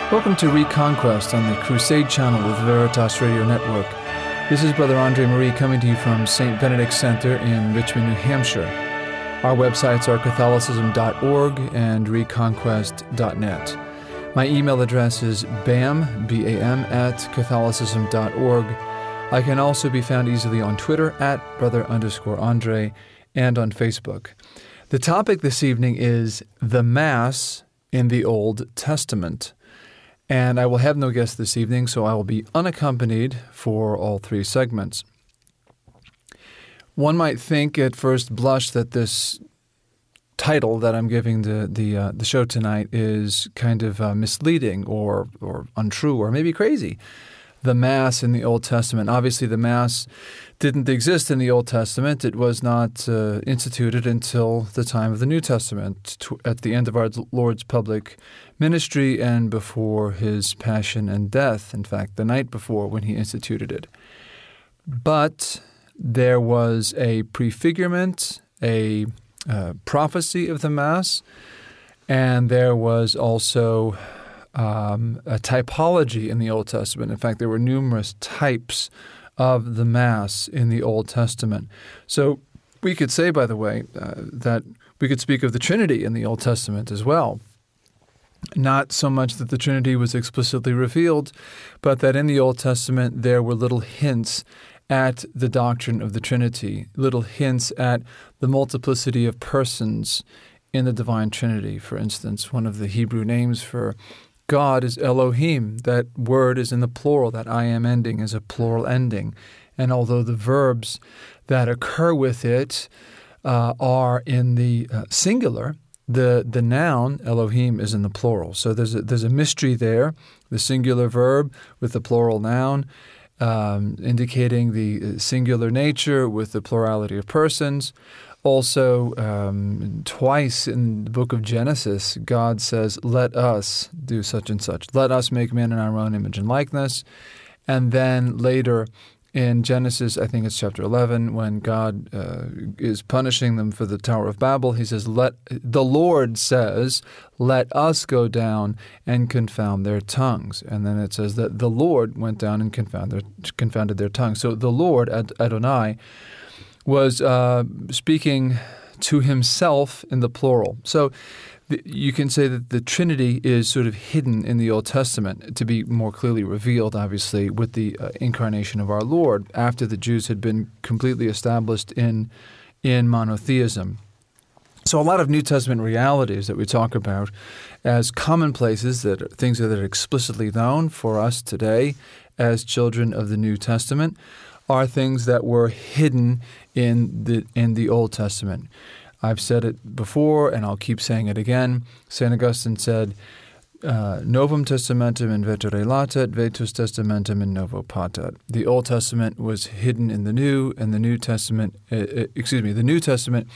Welcome to Reconquest on the Crusade Channel with Veritas Radio Network. This is Brother Andre Marie coming to you from St. Benedict Center in Richmond, New Hampshire. Our websites are catholicism.org and reconquest.net. My email address is bam, B-A-M, at catholicism.org. I can also be found easily on Twitter at brother_Andre and on Facebook. The topic this evening is the Mass in the Old Testament. And I will have no guest this evening, so I will be unaccompanied for all three segments. One might think at first blush that this title that I'm giving the show tonight is kind of misleading or untrue or maybe crazy. The Mass in the Old Testament. Obviously, the Mass didn't exist in the Old Testament. It was not instituted until the time of the New Testament, at the end of our Lord's public ministry and before his passion and death. In fact, the night before when he instituted it. But there was a prefigurement, a prophecy of the Mass, and there was also a typology in the Old Testament. In fact, there were numerous types of the Mass in the Old Testament. So we could say, by the way, that we could speak of the Trinity in the Old Testament as well. Not so much that the Trinity was explicitly revealed, but that in the Old Testament there were little hints at the doctrine of the Trinity, little hints at the multiplicity of persons in the Divine Trinity. For instance, one of the Hebrew names for God is Elohim. That word is in the plural. That I am ending is a plural ending. And although the verbs that occur with it are in the singular, the noun Elohim is in the plural. So there's a mystery there. The singular verb with the plural noun indicating the singular nature with the plurality of persons. Also, twice in the book of Genesis, God says, let us do such and such. Let us make man in our own image and likeness. And then later in Genesis, I think it's chapter 11, when God is punishing them for the Tower of Babel, he says, the Lord says, let us go down and confound their tongues. And then it says that the Lord went down and confounded their tongues. So the Lord, Adonai, was speaking to himself in the plural. So you can say that the Trinity is sort of hidden in the Old Testament to be more clearly revealed, obviously, with the incarnation of our Lord after the Jews had been completely established in monotheism. So a lot of New Testament realities that we talk about as commonplaces, things that are explicitly known for us today as children of the New Testament, are things that were hidden in the Old Testament. I've said it before, and I'll keep saying it again. St. Augustine said, Novum Testamentum in vetere latet, Vetus Testamentum in novo patet. The Old Testament was hidden in the New, and the New Testament, the New Testament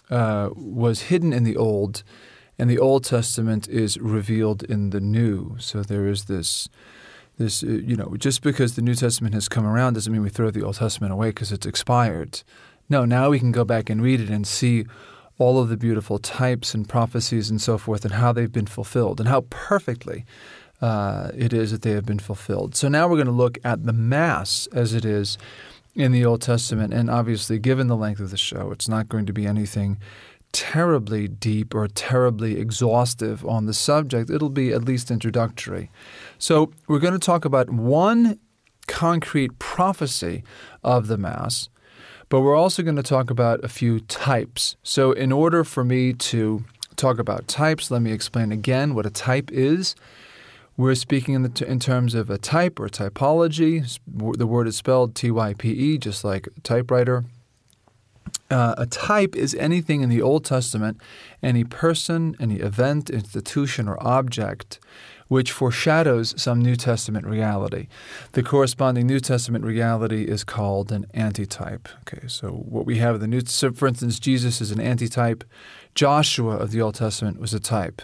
was hidden in the Old, and the Old Testament is revealed in the New. So there is this, just because the New Testament has come around doesn't mean we throw the Old Testament away because it's expired. No, now we can go back and read it and see all of the beautiful types and prophecies and so forth and how they've been fulfilled and how perfectly it is that they have been fulfilled. So now we're going to look at the Mass as it is in the Old Testament. And obviously, given the length of the show, it's not going to be anything terribly deep or terribly exhaustive on the subject. It'll be at least introductory. So we're going to talk about one concrete prophecy of the Mass, but we're also going to talk about a few types. So in order for me to talk about types, let me explain again what a type is. We're speaking in terms of a type or typology. The word is spelled T-Y-P-E, just like typewriter. A type is anything in the Old Testament, any person, any event, institution, or object which foreshadows some New Testament reality. The corresponding New Testament reality is called an antitype. Okay, so what we have in the New Testament, for instance, Jesus is an antitype. Joshua of the Old Testament was a type.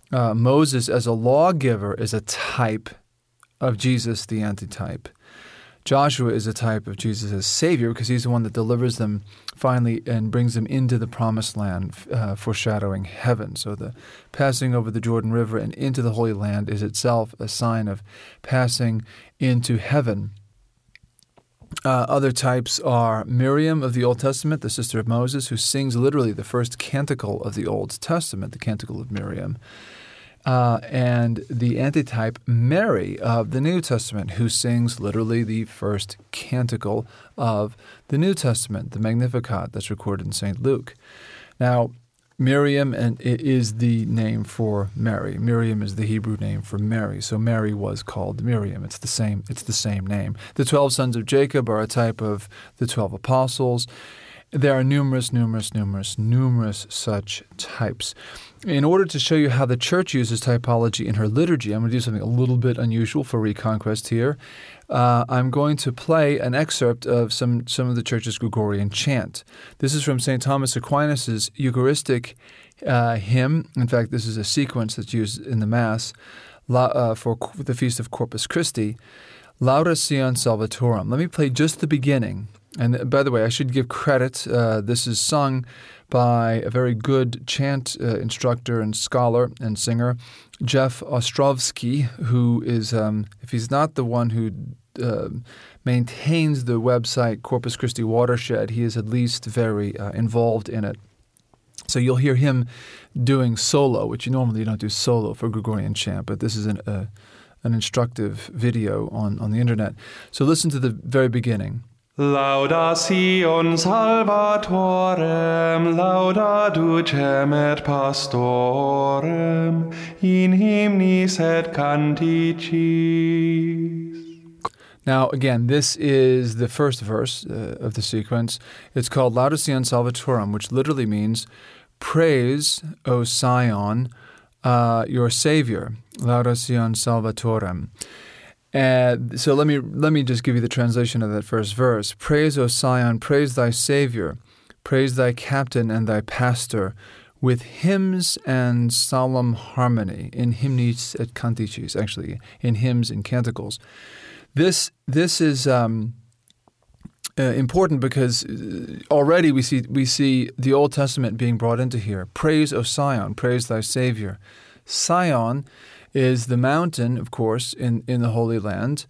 Moses as a lawgiver is a type of Jesus, the antitype. Joshua is a type of Jesus as Savior because he's the one that delivers them finally and brings them into the Promised Land, foreshadowing heaven. So the passing over the Jordan River and into the Holy Land is itself a sign of passing into heaven. Other types are Miriam of the Old Testament, the sister of Moses, who sings literally the first canticle of the Old Testament, the Canticle of Miriam. And the antitype, Mary of the New Testament, who sings literally the first canticle of the New Testament, the Magnificat that's recorded in St. Luke. Now, Miriam is the name for Mary. Miriam is the Hebrew name for Mary. So Mary was called Miriam. It's the same name. The 12 sons of Jacob are a type of the 12 apostles. There are numerous such types. In order to show you how the Church uses typology in her liturgy, I'm going to do something a little bit unusual for Reconquest here. I'm going to play an excerpt of some of the Church's Gregorian chant. This is from St. Thomas Aquinas' Eucharistic hymn. In fact, this is a sequence that's used in the Mass for the Feast of Corpus Christi, Lauda Sion Salvatorum. Let me play just the beginning. And by the way, I should give credit. This is sung by a very good chant instructor and scholar and singer, Jeff Ostrovsky, who is, if he's not the one who maintains the website Corpus Christi Watershed, he is at least very involved in it. So you'll hear him doing solo, which you normally don't do solo for Gregorian chant, but this is an instructive video on the internet. So listen to the very beginning. Lauda Sion Salvatorem, lauda ducem et pastorem, in hymnis et canticis. Now, again, this is the first verse of the sequence. It's called Lauda Sion Salvatorem, which literally means, praise, O Sion, your Savior. Lauda Sion Salvatorem. So let me just give you the translation of that first verse. Praise, O Sion, praise thy Savior, praise thy captain and thy pastor, with hymns and solemn harmony, in hymnis et canticis, actually, in hymns and canticles. This is important because already we see the Old Testament being brought into here. Praise, O Sion, praise thy Savior. Sion is the mountain, of course, in the Holy Land,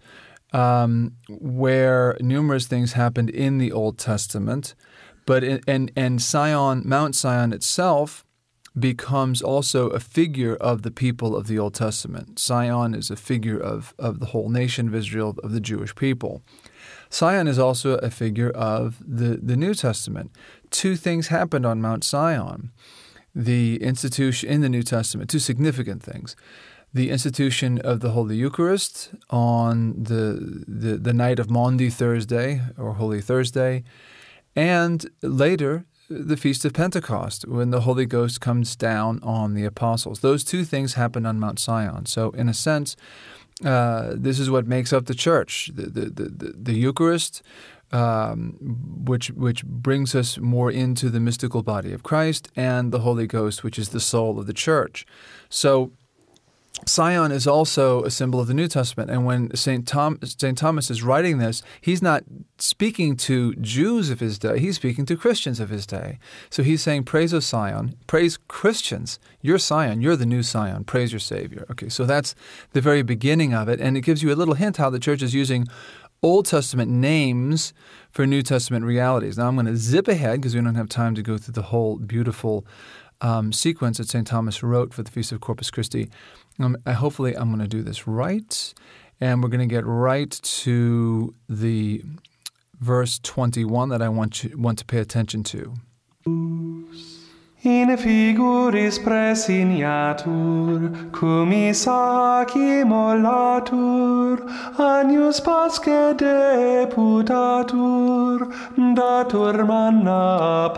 where numerous things happened in the Old Testament. But Sion, Mount Sion itself, becomes also a figure of the people of the Old Testament. Sion is a figure of the whole nation of Israel, of the Jewish people. Sion is also a figure of the New Testament. Two things happened on Mount Sion. The institution in the New Testament, two significant things. The institution of the Holy Eucharist on the night of Maundy Thursday or Holy Thursday, and later the Feast of Pentecost when the Holy Ghost comes down on the apostles. Those two things happened on Mount Sion. So in a sense, this is what makes up the Church, the Eucharist, which brings us more into the mystical body of Christ, and the Holy Ghost, which is the soul of the Church. So Sion is also a symbol of the New Testament, and when St. Thomas is writing this, he's not speaking to Jews of his day, he's speaking to Christians of his day. So he's saying, praise, O Sion, praise Christians, you're Sion, you're the new Sion, praise your Savior. Okay, so that's the very beginning of it, and it gives you a little hint how the Church is using Old Testament names for New Testament realities. Now I'm going to zip ahead because we don't have time to go through the whole beautiful sequence that St. Thomas wrote for the Feast of Corpus Christi. Hopefully I'm going to do this right, and we're going to get right to the verse 21 that I want to pay attention to. In figuris presignatur, cum Isaaci mollatur, agnus pasce deputatur, datur manna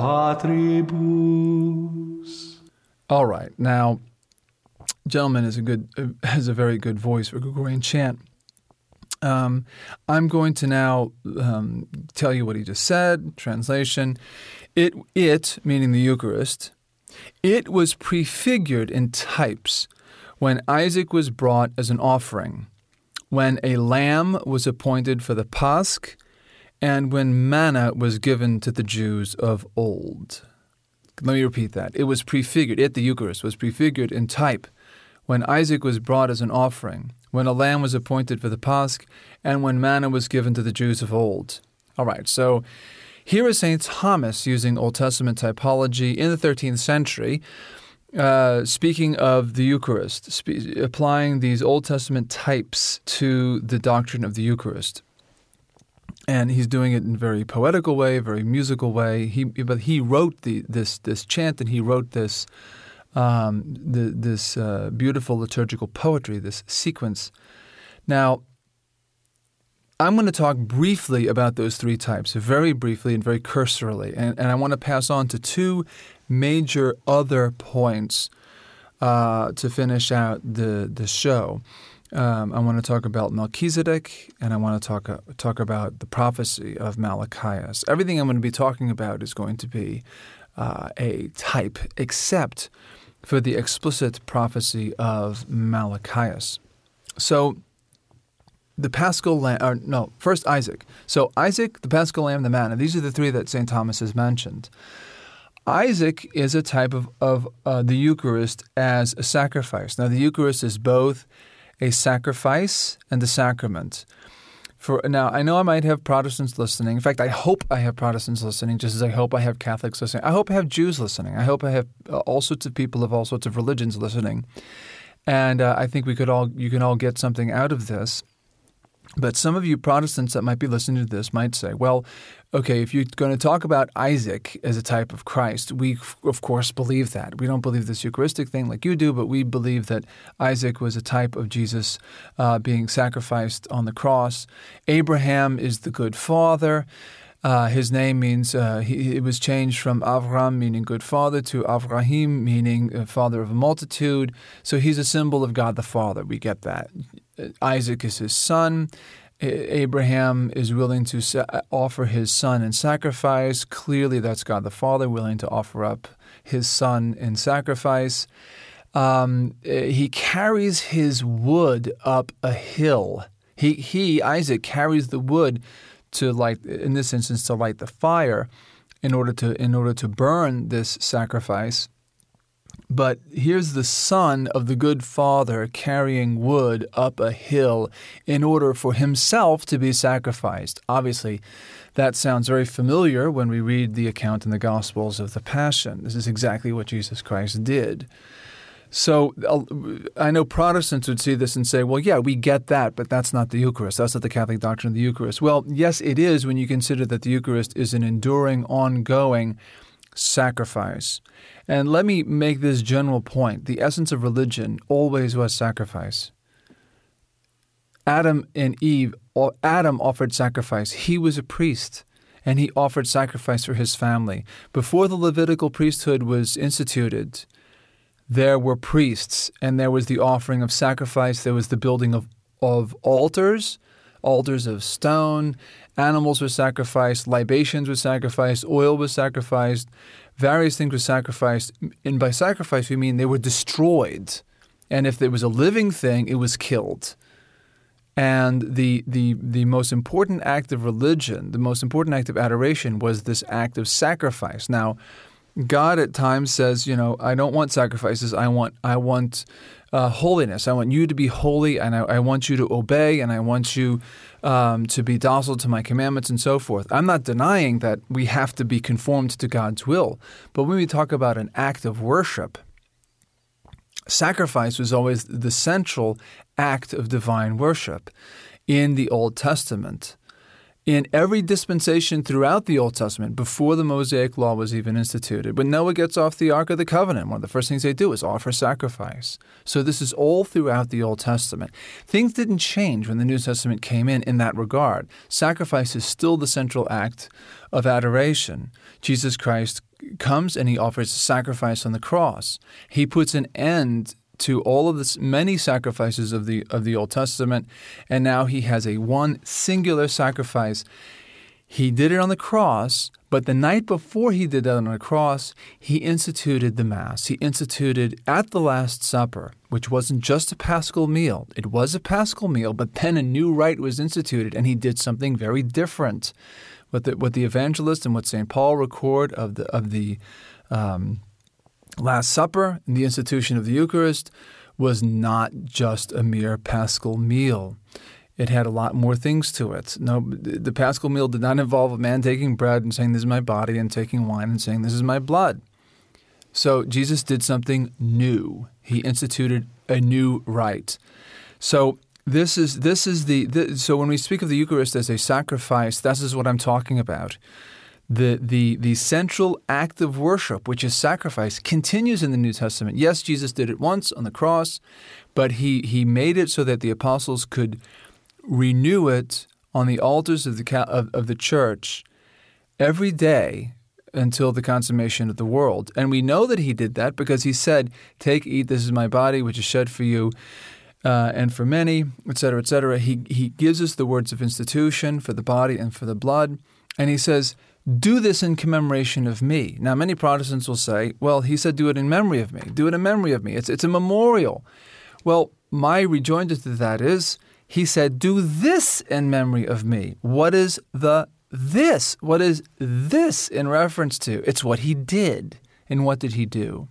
patribus. All right, now, gentleman has a very good voice for Gregorian chant. I'm going to now tell you what he just said. Translation: It, meaning the Eucharist, it was prefigured in types when Isaac was brought as an offering. when a lamb was appointed for the Pasch, and when manna was given to the Jews of old. Let me repeat that. It was prefigured, the Eucharist was prefigured in type when Isaac was brought as an offering, when a lamb was appointed for the Pasch, and when manna was given to the Jews of old. All right, so here is St. Thomas using Old Testament typology in the 13th century, speaking of the Eucharist, applying these Old Testament types to the doctrine of the Eucharist. And he's doing it in a very poetical way, very musical way. But he wrote this chant, and he wrote this beautiful liturgical poetry, this sequence. Now, I'm going to talk briefly about those three types, very briefly and very cursorily. And I want to pass on to two major other points to finish out the show. I want to talk about Melchizedek, and I want to talk about the prophecy of Malachias. Everything I'm going to be talking about is going to be a type, except for the explicit prophecy of Malachias. So the Paschal Lamb, first Isaac. So Isaac, the Paschal Lamb, the manna. These are the three that St. Thomas has mentioned. Isaac is a type of the Eucharist as a sacrifice. Now, the Eucharist is both a sacrifice and a sacrament. Now, I know I might have Protestants listening. In fact, I hope I have Protestants listening, just as I hope I have Catholics listening. I hope I have Jews listening. I hope I have all sorts of people of all sorts of religions listening. And I think you can all get something out of this. But some of you Protestants that might be listening to this might say, well, okay, if you're going to talk about Isaac as a type of Christ, we, of course, believe that. We don't believe this Eucharistic thing like you do, but we believe that Isaac was a type of Jesus being sacrificed on the cross. Abraham is the good father. His name means it was changed from Avram, meaning good father, to Avraham, meaning father of a multitude. So he's a symbol of God the Father. We get that. Isaac is his son. Abraham is willing to offer his son in sacrifice. Clearly, that's God the Father willing to offer up his son in sacrifice. He carries his wood up a hill. Isaac, carries the wood to light, in this instance, to light the fire, in order to burn this sacrifice. But here's the son of the good father carrying wood up a hill in order for himself to be sacrificed. Obviously, that sounds very familiar when we read the account in the Gospels of the Passion. This is exactly what Jesus Christ did. So I know Protestants would see this and say, well, yeah, we get that, but that's not the Eucharist. That's not the Catholic doctrine of the Eucharist. Well, yes, it is when you consider that the Eucharist is an enduring, ongoing sacrifice. And let me make this general point. The essence of religion always was sacrifice. Adam offered sacrifice. He was a priest, and he offered sacrifice for his family. Before the Levitical priesthood was instituted, there were priests, and there was the offering of sacrifice. There was the building of altars of stone. Animals were sacrificed. Libations were sacrificed. Oil was sacrificed. Various things were sacrificed. And by sacrifice, we mean they were destroyed. And if there was a living thing, it was killed. And the most important act of religion, the most important act of adoration was this act of sacrifice. Now, God at times says, I don't want sacrifices. I want holiness. I want you to be holy, and I want you to obey, and I want you to be docile to my commandments and so forth. I'm not denying that we have to be conformed to God's will. But when we talk about an act of worship, sacrifice was always the central act of divine worship in the Old Testament. In every dispensation throughout the Old Testament, before the Mosaic Law was even instituted, when Noah gets off the Ark of the Covenant, one of the first things they do is offer sacrifice. So this is all throughout the Old Testament. Things didn't change when the New Testament came in that regard. Sacrifice is still the central act of adoration. Jesus Christ comes and he offers sacrifice on the cross. He puts an end to all of the many sacrifices of the Old Testament, and now he has one singular sacrifice. He did it on the cross, But the night before he did that on the cross, he instituted the Mass. He instituted at the Last Supper, which wasn't just a Paschal meal. It was a Paschal meal, but then a new rite was instituted, and he did something very different. What the evangelist and what St. Paul record of the Last Supper and the institution of the Eucharist was not just a mere Paschal meal. It had a lot more things to it. No, the Paschal meal did not involve a man taking bread and saying, "This is my body," and taking wine and saying, "This is my blood." So Jesus did something new. He instituted a new rite. So so when we speak of the Eucharist as a sacrifice, this is what I'm talking about. The central act of worship, which is sacrifice, continues in the New Testament. Yes, Jesus did it once on the cross, but he made it so that the apostles could renew it on the altars of the church every day until the consummation of the world. And we know that he did that because he said, "Take, eat, this is my body, which is shed for you and for many," etc., etc. He gives us the words of institution for the body and for the blood. And he says, "Do this in commemoration of me." Now, many Protestants will say, well, he said, "Do it in memory of me. Do it in memory of me." It's a memorial. Well, my rejoinder to that is, he said, "Do this in memory of me." What is this? What is this in reference to? It's what he did. And what did he do?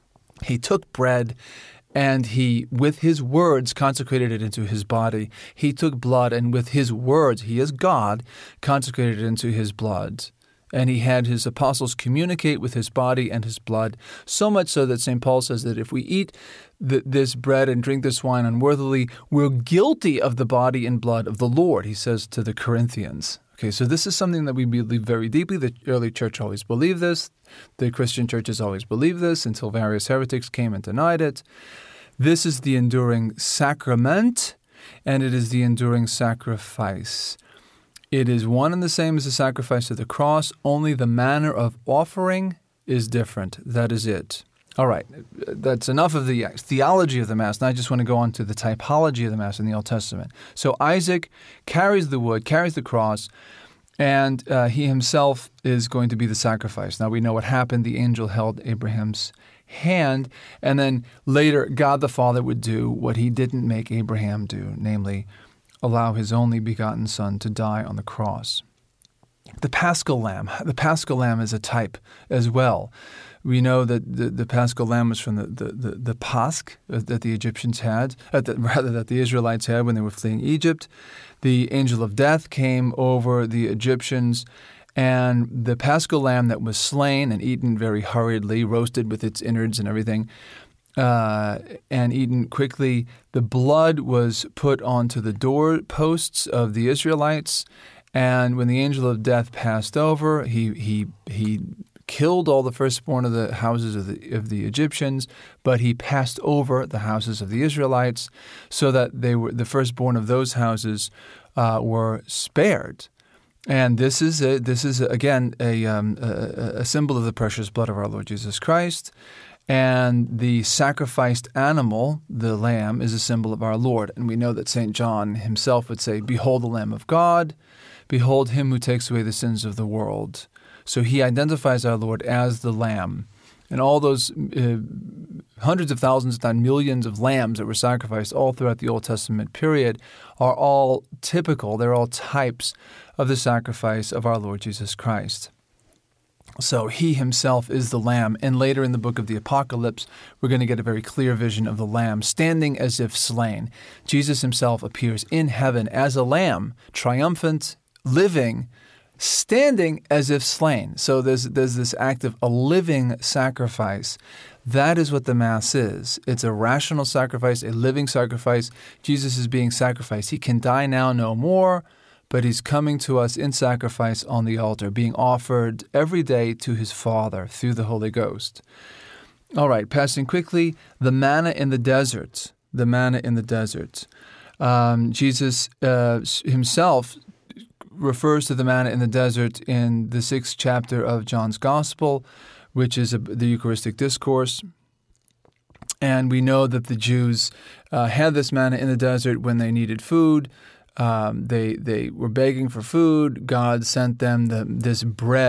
He took bread and he, with his words, consecrated it into his body. He took blood and with his words, he is God, consecrated it into his blood. And he had his apostles communicate with his body and his blood, so much so that St. Paul says that if we eat this bread and drink this wine unworthily, we're guilty of the body and blood of the Lord, he says to the Corinthians. Okay, so this is something that we believe very deeply. The early church always believed this. The Christian churches always believed this until various heretics came and denied it. This is the enduring sacrament, and it is the enduring sacrifice. It is one and the same as the sacrifice of the cross, only the manner of offering is different. That is it. All right, that's enough of the theology of the Mass. Now I just want to go on to the typology of the Mass in the Old Testament. So Isaac carries the wood, carries the cross, and he himself is going to be the sacrifice. Now we know what happened. The angel held Abraham's hand, and then later God the Father would do what he didn't make Abraham do, namely allow his only begotten Son to die on the cross. The Paschal Lamb is a type as well. We know that the Paschal Lamb was from the Pasch that the Egyptians had, that the Israelites had when they were fleeing Egypt. The angel of death came over the Egyptians, and the Paschal Lamb that was slain and eaten very hurriedly, roasted with its innards and everything, and eaten quickly, the blood was put onto the doorposts of the Israelites. And when the angel of death passed over, he killed all the firstborn of the houses of the Egyptians, but he passed over the houses of the Israelites, so that the firstborn of those houses were spared. And this is again a symbol of the precious blood of our Lord Jesus Christ. And the sacrificed animal, the lamb, is a symbol of our Lord. And we know that St. John himself would say, "Behold the Lamb of God, behold him who takes away the sins of the world." So he identifies our Lord as the Lamb. And all those hundreds of thousands, if not millions of lambs that were sacrificed all throughout the Old Testament period are all typical. They're all types of the sacrifice of our Lord Jesus Christ. So he himself is the Lamb. And later in the book of the Apocalypse, we're going to get a very clear vision of the Lamb standing as if slain. Jesus himself appears in heaven as a lamb, triumphant, living, standing as if slain. So there's this act of a living sacrifice. That is what the Mass is. It's a rational sacrifice, a living sacrifice. Jesus is being sacrificed. He can die now no more, but he's coming to us in sacrifice on the altar, being offered every day to his Father through the Holy Ghost. All right, passing quickly, the manna in the desert. The manna in the desert. Jesus himself refers to the manna in the desert in the 6th chapter of John's Gospel, which is the Eucharistic Discourse. And we know that the Jews had this manna in the desert when they needed food. They were begging for food. God sent them this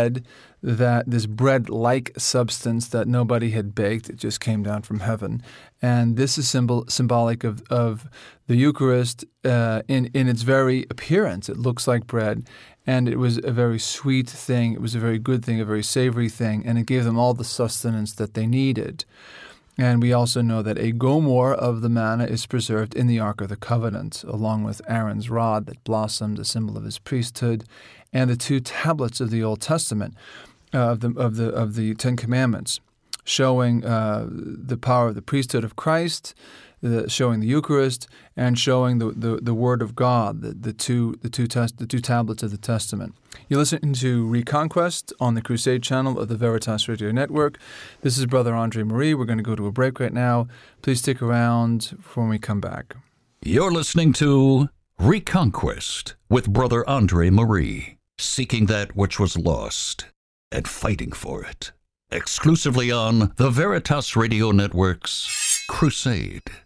bread-like substance that nobody had baked. It just came down from heaven. And this is symbolic of the Eucharist in its very appearance. It looks like bread, and it was a very sweet thing. It was a very good thing, a very savory thing, and it gave them all the sustenance that they needed. And we also know that a gomor of the manna is preserved in the Ark of the Covenant, along with Aaron's rod that blossomed, a symbol of his priesthood, and the 2 tablets of the Old Testament of the 10 Commandments, showing the power of the priesthood of Christ, showing the Eucharist, and showing the Word of God, the two tablets of the Testament. You listen to Reconquest on the Crusade channel of the Veritas Radio Network. This is Brother Andre Marie. We're going to go to a break right now. Please stick around when we come back. You're listening to Reconquest with Brother Andre Marie, seeking that which was lost and fighting for it. Exclusively on the Veritas Radio Network's Crusade.